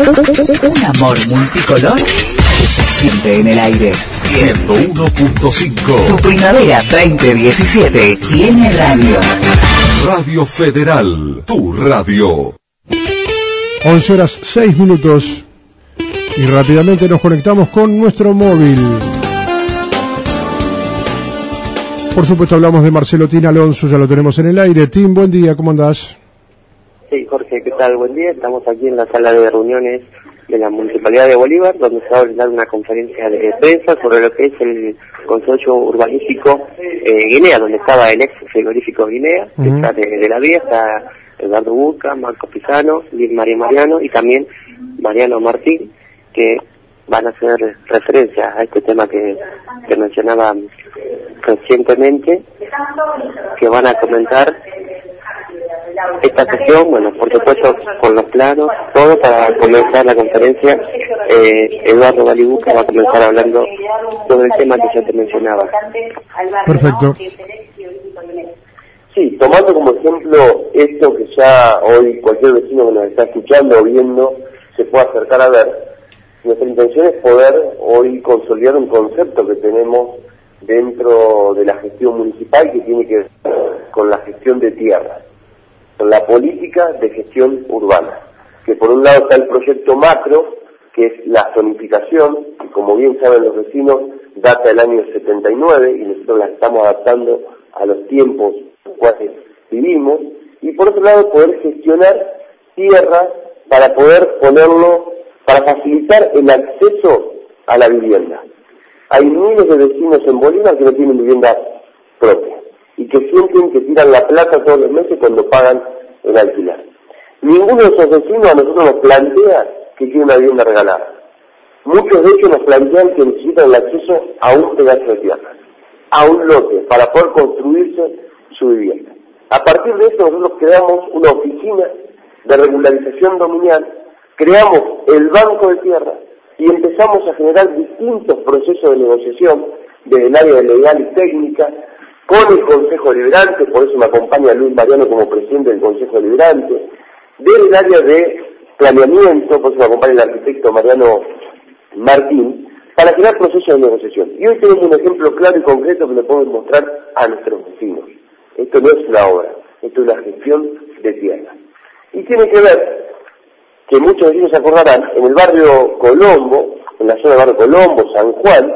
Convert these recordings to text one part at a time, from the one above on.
Un amor multicolor que se siente en el aire. 101.5. Tu primavera 2017 tiene radio. Radio Federal, tu radio. 11:06 y rápidamente nos conectamos con nuestro móvil. Por supuesto hablamos de Marcelo Tin Alonso, ya lo tenemos en el aire. Tim, buen día, ¿cómo andás? Sí, Jorge, ¿qué tal? Buen día. Estamos aquí en la sala de reuniones de la Municipalidad de Bolívar, donde se va a brindar una conferencia de prensa sobre lo que es el consorcio urbanístico Guinea, donde estaba el ex frigorífico Guinea, detrás de la vía está Eduardo Burca, Marco Pisano, Luis María Mariano y también Mariano Martín, que van a hacer referencia a este tema que mencionaba recientemente, que van a comentar esta sesión, bueno, por supuesto, con los planos, todo para comenzar la conferencia. Eduardo Balibuca va a comenzar hablando sobre el tema que ya te mencionaba. Perfecto. Sí, tomando como ejemplo esto que ya hoy cualquier vecino que nos está escuchando o viendo se puede acercar a ver, nuestra intención es poder hoy consolidar un concepto que tenemos dentro de la gestión municipal que tiene que ver con la gestión de tierras, con la política de gestión urbana, que por un lado está el proyecto macro, que es la zonificación, que como bien saben los vecinos, data del año 79 y nosotros la estamos adaptando a los tiempos en los cuales vivimos, y por otro lado poder gestionar tierras para poder para facilitar el acceso a la vivienda. Hay miles de vecinos en Bolívar que no tienen vivienda propia y que sienten que tiran la plata todos los meses cuando pagan el alquiler. Ninguno de esos vecinos a nosotros nos plantea que quiere una vivienda regalada. Muchos de ellos nos plantean que necesitan el acceso a un pedazo de tierra, a un lote, para poder construirse su vivienda. A partir de eso nosotros creamos una oficina de regularización dominial, creamos el banco de tierra y empezamos a generar distintos procesos de negociación desde el área legal y técnica, con el Consejo Deliberante, por eso me acompaña Luis Mariano como presidente del Consejo Deliberante, desde el área de planeamiento, por eso me acompaña el arquitecto Mariano Martín, para crear procesos de negociación. Y hoy tenemos un ejemplo claro y concreto que le podemos mostrar a nuestros vecinos. Esto no es una obra, esto es una gestión de tierra. Y tiene que ver, que muchos vecinos se acordarán, en el barrio Colombo, en la zona del barrio Colombo, San Juan,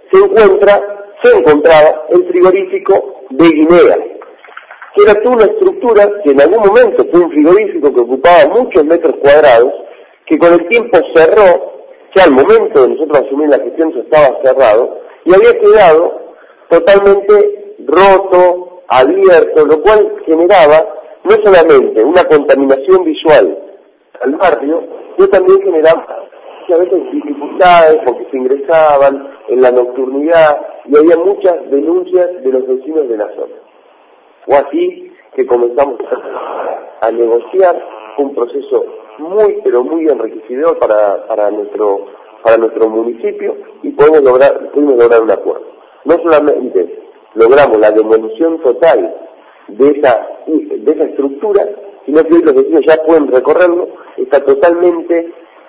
se encontraba el frigorífico de Guinea, que era toda una estructura que en algún momento fue un frigorífico que ocupaba muchos metros cuadrados, que con el tiempo cerró, que al momento de nosotros asumir la gestión se estaba cerrado, y había quedado totalmente roto, abierto, lo cual generaba no solamente una contaminación visual al barrio, sino también generaba a veces dificultades porque se ingresaban en la nocturnidad y había muchas denuncias de los vecinos de la zona. Fue así que comenzamos a negociar un proceso muy pero muy enriquecedor para nuestro municipio y pudimos lograr un acuerdo. No solamente logramos la demolición total de esa estructura, sino que hoy los vecinos ya pueden recorrerlo, está totalmente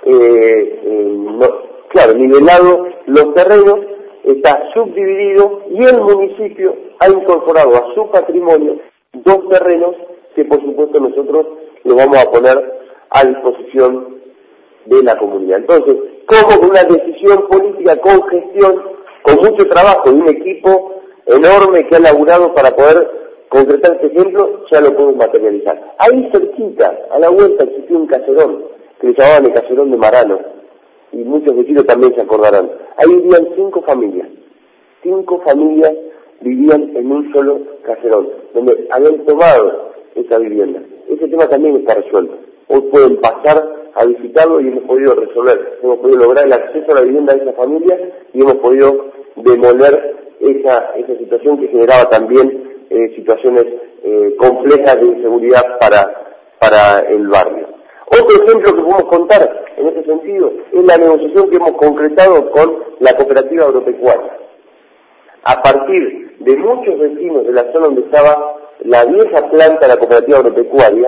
nivelado los terrenos, está subdividido y el municipio ha incorporado a su patrimonio 2 terrenos que por supuesto nosotros los vamos a poner a disposición de la comunidad. Entonces, como con una decisión política, con gestión, con mucho trabajo y un equipo enorme que ha laburado para poder concretar este ejemplo, ya lo podemos materializar. Ahí cerquita, a la vuelta, existía un caserón, que le llamaban el caserón de Marano, y muchos vecinos también se acordarán. Ahí vivían 5 familias. 5 familias vivían en un solo caserón, donde habían tomado esa vivienda. Ese tema también está resuelto. Hoy pueden pasar a visitarlo y hemos podido resolver. Hemos podido lograr el acceso a la vivienda de esa familia y hemos podido demoler esa situación que generaba también situaciones complejas de inseguridad para el barrio. Otro ejemplo que podemos contar en ese sentido es la negociación que hemos concretado con la cooperativa agropecuaria. A partir de muchos vecinos de la zona donde estaba la vieja planta de la cooperativa agropecuaria,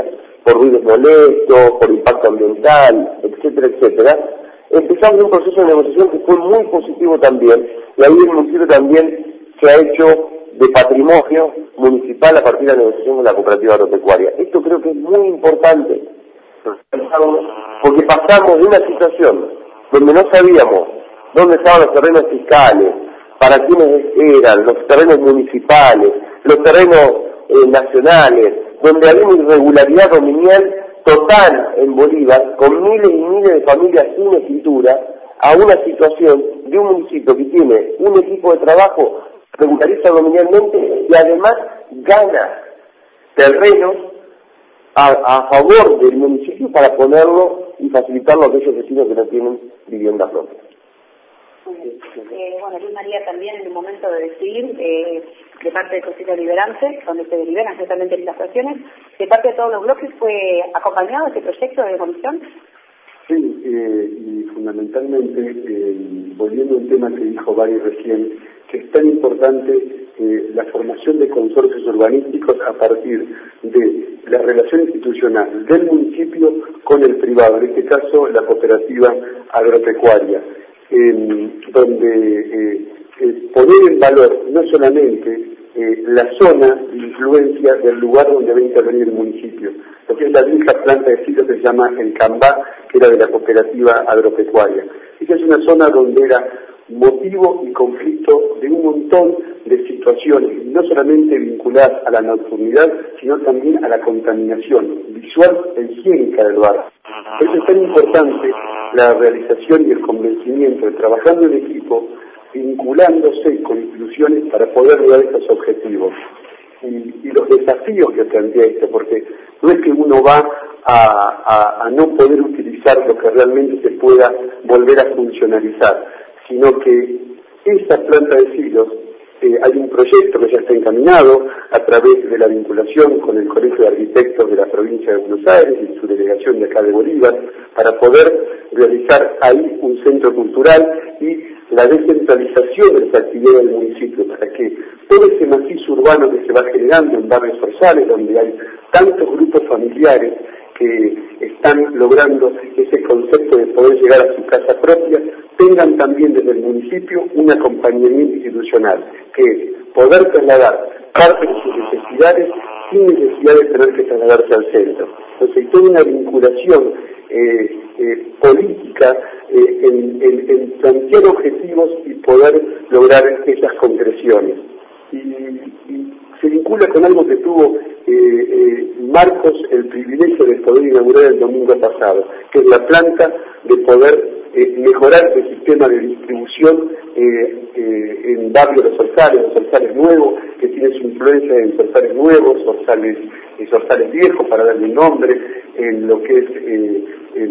por ruidos molestos, por impacto ambiental, etcétera, etcétera. Empezamos un proceso de negociación que fue muy positivo también, y ahí el municipio también se ha hecho de patrimonio municipal a partir de la negociación con la cooperativa agropecuaria. Esto creo que es muy importante, porque pasamos de una situación donde no sabíamos dónde estaban los terrenos fiscales, para quiénes eran, los terrenos municipales, los terrenos nacionales, donde había una irregularidad dominial total en Bolívar, con miles y miles de familias sin escritura, a una situación de un municipio que tiene un equipo de trabajo, regulariza dominialmente y además gana terrenos a favor del municipio para ponerlo y facilitarlo a aquellos vecinos que no tienen vivienda propia. Bueno, Luis María, también en el momento de decidir, de parte de Consejo Deliberante, donde se deliberan justamente las acciones, de parte de todos los bloques, ¿fue acompañado este proyecto de comisión? Sí, y fundamentalmente, volviendo a un tema que dijo Bari recién, que es tan importante la formación de consorcios urbanísticos a partir de la relación institucional del municipio con el privado, en este caso la cooperativa agropecuaria, donde poner en valor no solamente la zona de influencia del lugar donde va a intervenir el municipio, lo que es la vieja planta de sitio que se llama el Cambá, que era de la cooperativa agropecuaria. Esa es una zona donde era motivo y conflicto de un montón de situaciones, no solamente vinculadas a la nocturnidad, sino también a la contaminación visual e higiénica del barrio. Por eso es tan importante la realización y el convencimiento de trabajando en equipo, vinculándose con instituciones para poder lograr estos objetivos. Y los desafíos que plantea esto, porque no es que uno va a no poder utilizar lo que realmente se pueda volver a funcionalizar, sino que esa planta de silos, hay un proyecto que ya está encaminado a través de la vinculación con el Colegio de Arquitectos de la provincia de Buenos Aires y su delegación de acá de Bolívar, para poder realizar ahí un centro cultural y la descentralización de las actividades del municipio, para que todo ese macizo urbano que se va generando en barrios forzales, donde hay tantos grupos familiares que están logrando ese concepto de poder llegar a su casa propia, tengan también desde el municipio un acompañamiento institucional, que es poder trasladar parte de sus necesidades sin necesidad de tener que trasladarse al centro. Entonces hay toda una vinculación política en plantear objetivos y poder lograr esas concreciones. Y se vincula con algo que tuvo Marcos el privilegio de poder inaugurar el domingo pasado, que es la planta de poder mejorar el sistema de distribución en barrios de Zorzales nuevos, que tiene su influencia en Zorzales nuevos, Zorzales viejos, para darle un nombre, en lo que es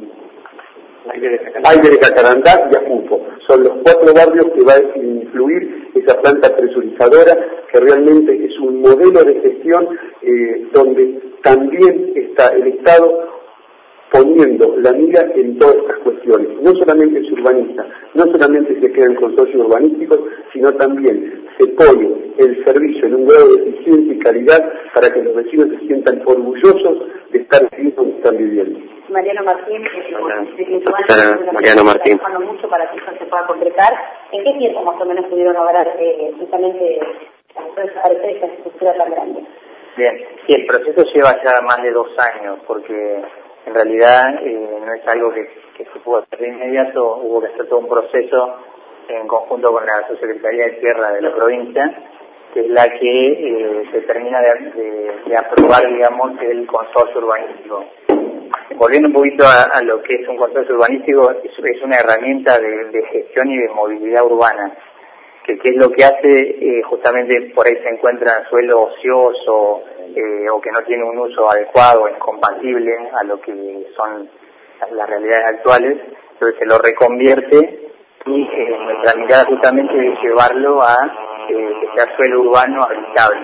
Aire de Jacarandá y Ajupo. Son los 4 barrios que va a influir esa planta presurizadora, que realmente es un modelo de gestión donde también está el Estado poniendo la mira en todas estas cuestiones. No solamente se urbaniza, no solamente se crean consorcios urbanísticos, sino también se pone el servicio en un grado de eficiencia y calidad para que los vecinos se sientan orgullosos de estar viviendo donde están viviendo. Mariano Martín, Mariano Martín. Mucho para que eso se pueda concretar. ¿En qué tiempo más o menos pudieron lograr justamente desaparecer esta estructura tan grande? Bien, sí, el proceso lleva ya más de 2 años, porque en realidad no es algo que se pudo hacer de inmediato, hubo que hacer todo un proceso en conjunto con la Subsecretaría de Tierra de la provincia, que es la que se termina de aprobar, digamos, el consorcio urbanístico. Volviendo un poquito a lo que es un consorcio urbanístico, es una herramienta de gestión y de movilidad urbana, que es lo que hace, justamente por ahí se encuentra suelo ocioso, o que no tiene un uso adecuado, incompatible a lo que son las realidades actuales, entonces se lo reconvierte y nuestra mirada justamente es llevarlo a que sea suelo urbano habitable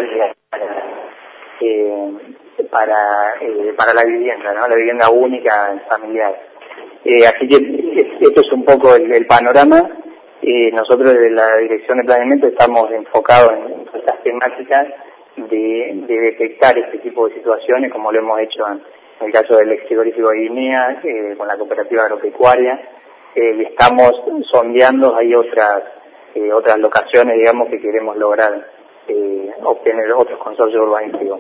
para la vivienda, ¿no? La vivienda única familiar. Así que esto es un poco el panorama. Nosotros desde la Dirección de Planeamiento estamos enfocados en estas temáticas de detectar este tipo de situaciones, como lo hemos hecho en el caso del ex frigorífico de Guinea, con la cooperativa agropecuaria, y estamos sondeando, hay otras locaciones, digamos, que queremos lograr obtener otros consorcios urbanísticos.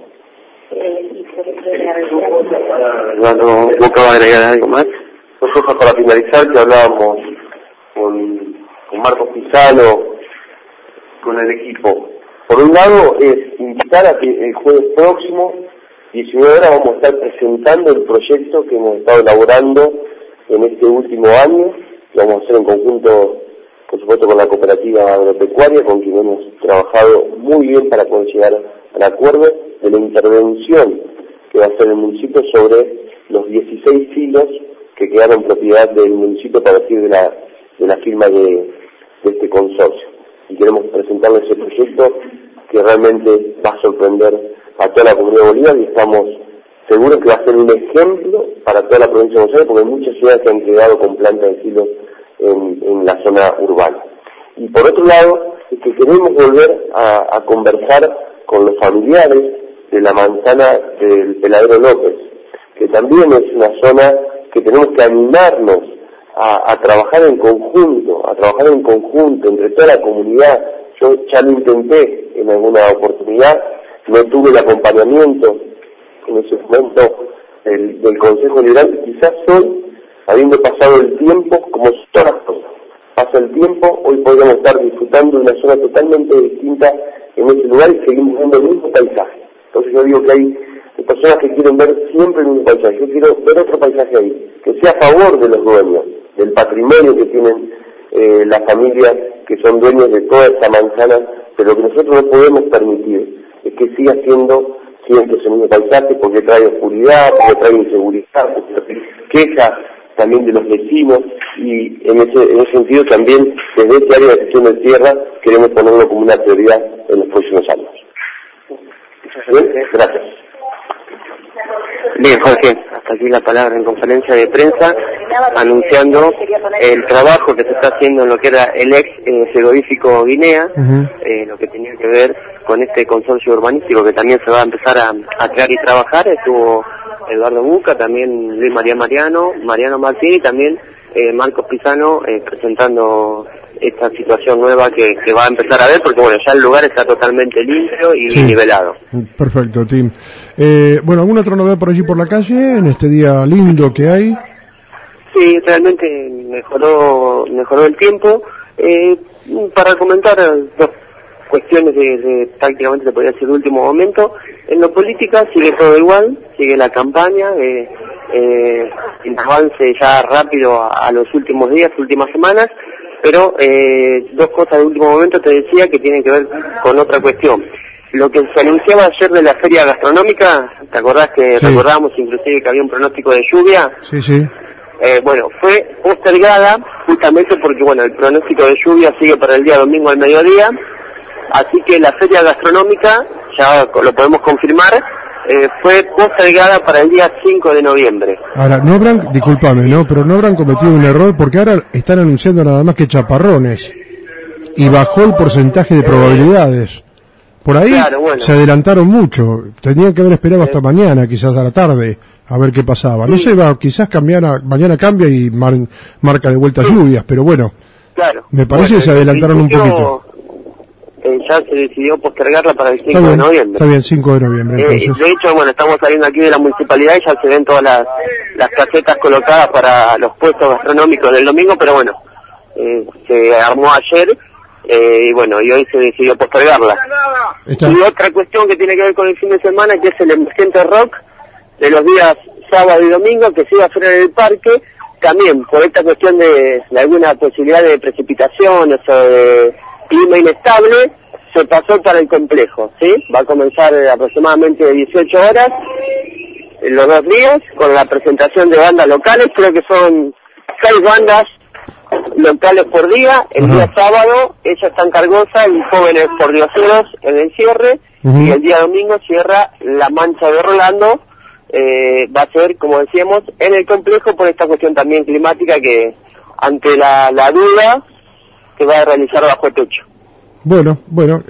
Eduardo, ¿vos acabas de agregar algo más? Nosotros, para finalizar, que hablábamos con Marcos Pisano, con el equipo. Por un lado, es invitar a que el jueves próximo, 19 horas, vamos a estar presentando el proyecto que hemos estado elaborando en este último año. Lo vamos a hacer en conjunto, por supuesto, con la cooperativa agropecuaria, con quien hemos trabajado muy bien para poder llegar al acuerdo de la intervención que va a hacer el municipio sobre los 16 silos que quedaron en propiedad del municipio a partir de la firma de este consorcio. Y queremos presentarles ese proyecto que realmente va a sorprender a toda la comunidad de Bolívar, y estamos seguros que va a ser un ejemplo para toda la provincia de Buenos Aires, porque hay muchas ciudades que han quedado con plantas de silos en la zona urbana. Y por otro lado, es que queremos volver a conversar con los familiares de la manzana del Peladero López, que también es una zona que tenemos que animarnos a trabajar en conjunto, entre toda la comunidad. Yo ya lo intenté en alguna oportunidad, no tuve el acompañamiento en ese momento del Consejo Liberal. Quizás hoy, habiendo pasado el tiempo, como todas las cosas, pasa el tiempo, hoy podríamos estar disfrutando de una zona totalmente distinta en ese lugar y seguimos viendo el mismo paisaje. Entonces yo digo que hay personas que quieren ver siempre el mismo paisaje. Yo quiero ver otro paisaje ahí, que sea a favor de los dueños, del patrimonio que tienen las familias que son dueños de toda esta manzana, pero lo que nosotros no podemos permitir es que siga siendo siempre ese mismo paisaje, porque trae oscuridad, porque trae inseguridad, porque queja también de los vecinos, y en ese sentido también desde este área de gestión de tierra queremos ponerlo como una prioridad en los próximos años. ¿Bien? Gracias. Bien, Jorge, hasta aquí la palabra en conferencia de prensa, anunciando el trabajo que se está haciendo en lo que era el ex frigorífico Guinea, lo que tenía que ver con este consorcio urbanístico que también se va a empezar a crear y trabajar. Estuvo Eduardo Buca, también Luis Mariano Martín, y también Marcos Pisano presentando esta situación nueva que va a empezar a ver, porque bueno, ya el lugar está totalmente limpio y nivelado. Perfecto, Tim. Bueno, ¿alguna otra novedad por allí por la calle en este día lindo que hay? Sí, realmente mejoró el tiempo. Para comentar dos cuestiones de prácticamente se podría decir de último momento. En lo política sigue todo igual, sigue la campaña, en avance ya rápido a los últimos días, últimas semanas, pero dos cosas de último momento te decía que tienen que ver con otra cuestión. Lo que se anunciaba ayer de la feria gastronómica, ¿te acordás que recordábamos inclusive que había un pronóstico de lluvia? Sí. Bueno, fue postergada justamente porque bueno, el pronóstico de lluvia sigue para el día domingo al mediodía, así que la feria gastronómica, ya lo podemos confirmar, fue postergada para el día 5 de noviembre. Ahora, no habrán, discúlpame, ¿no? Pero no habrán cometido un error, porque ahora están anunciando nada más que chaparrones, y bajó el porcentaje de probabilidades. Por ahí se adelantaron mucho, tenían que haber esperado hasta mañana, quizás a la tarde, a ver qué pasaba. No sé, quizás mañana cambia y marca de vuelta lluvias, pero bueno, me parece que se adelantaron un poquito. Ya se decidió postergarla para el 5 de noviembre. Está bien, 5 de noviembre. Entonces. De hecho, bueno, estamos saliendo aquí de la municipalidad y ya se ven todas las casetas colocadas para los puestos gastronómicos del domingo, pero bueno, se armó ayer y bueno, y hoy se decidió postergarla. Y otra cuestión que tiene que ver con el fin de semana, que es el emergente rock de los días sábado y domingo, que se iba a hacer en el parque, también por esta cuestión de alguna posibilidad de precipitaciones o de clima inestable, se pasó para el complejo, ¿sí? Va a comenzar aproximadamente 18 horas, los 2 días, con la presentación de bandas locales. Creo que son 6 bandas locales por día. El día sábado, ellas están cargosas y jóvenes pordioseros en el cierre, y el día domingo cierra La Mancha de Rolando. Va a ser, como decíamos, en el complejo por esta cuestión también climática que, ante la duda, se va a realizar bajo techo. Bueno,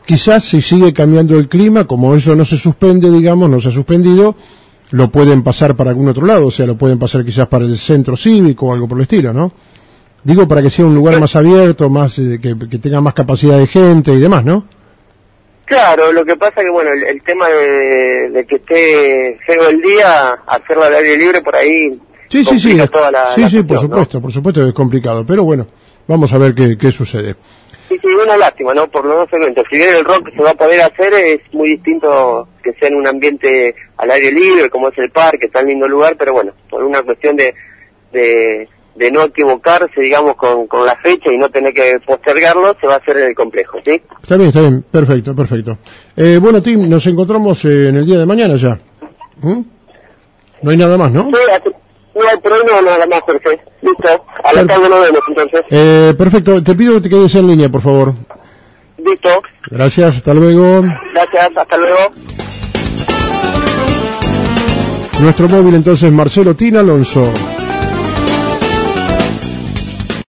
quizás si sigue cambiando el clima, como eso no se suspende, digamos, no se ha suspendido, lo pueden pasar para algún otro lado, o sea, lo pueden pasar quizás para el centro cívico o algo por el estilo, ¿no? Digo, para que sea un lugar más abierto, más que tenga más capacidad de gente y demás, ¿no? Claro, lo que pasa que, bueno, el tema de que esté feo el día, hacerlo al aire libre por ahí... Sí, toda la por supuesto que es complicado, pero bueno, vamos a ver qué sucede. Sí, una lástima, ¿no? Por los dos eventos. Si bien el rock se va a poder hacer, es muy distinto que sea en un ambiente al aire libre, como es el parque, está en lindo lugar, pero bueno, por una cuestión de no equivocarse, digamos, con la fecha y no tener que postergarlo, se va a hacer en el complejo, ¿sí? Está bien, perfecto. Bueno, Tim, nos encontramos en el día de mañana ya. No hay nada más, ¿no? Sí, no hay problema, nada más, Jorge. Listo, a la tarde nos vemos, entonces. Perfecto, te pido que te quedes en línea, por favor. Listo. Gracias, hasta luego. Gracias, hasta luego. Nuestro móvil entonces, Marcelo Tina Alonso.